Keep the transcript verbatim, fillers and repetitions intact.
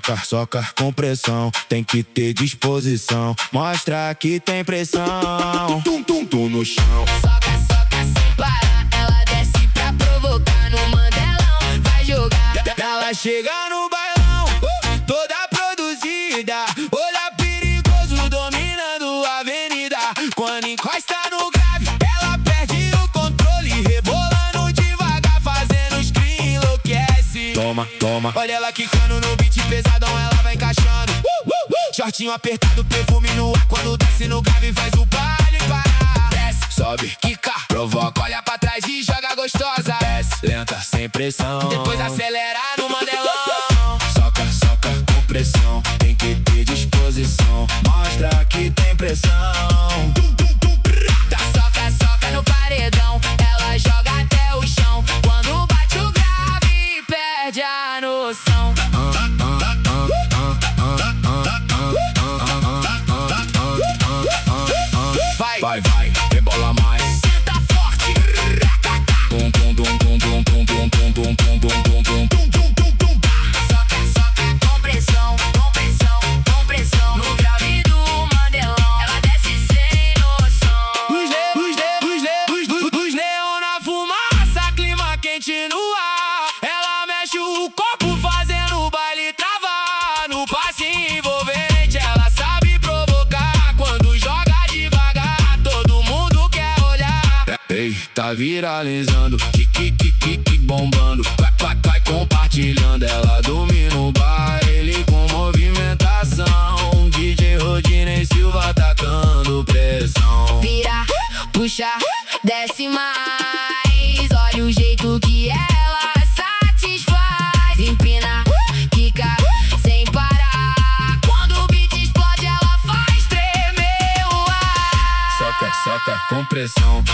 Soca, soca com pressão, tem que ter disposição. Mostra que tem pressão. Tum, tum, tum no chão. Soca, soca sem parar. Ela desce pra provocar no mandelão. Vai jogar. Ela chega no bailão, toda produzida. Olha perigoso, dominando a avenida. Quando encosta no grave, ela perde o controle. Rebolando devagar, fazendo screen, enlouquece. Toma, toma. Olha ela quicando no beat pesadão, ela vai encaixando. uh, uh, uh. Shortinho apertado, perfume no ar. Quando desce no grave, faz o baile parar. Desce, sobe, quica, provoca, olha pra trás e joga gostosa. Desce, lenta, sem pressão. Depois acelera no mandelão. Soca, soca com pressão, tem que ter disposição. Mostra que tem pressão. Tum, tum, tum, brrr. Dá soca, soca no paredão. Ela joga até o chão. Quando bate o grave, perde a noção. Vai, vai, vai, rebola mais. Senta forte. Tum, tum, tum, tum, tum, tum, tum, tum, tum, tum, tum, tum, tum, tum, tum, tum, tum. Soca, soca com pressão, com pressão, com pressão. No grave do mandelão, ela desce sem noção. Os le, os le, os le, os, os, os leão na fumaça, clima quente no ar. Ela mexe o corpo fazendo o baile travar. No passe envolvente, ela sabe provocar. Quando joga devagar, todo mundo quer olhar. Ei, tá viralizando, tique, tique, tique, bombando. Vai, vai, vai compartilhando, ela domina o baile com movimentação. D J Rodinei Silva tacando pressão. Vira, puxa, desce mais. Olha o jeito que ela satisfaz. Empina, quica, sem parar. Quando o beat explode, ela faz tremer o ar. Soca, soca com pressão,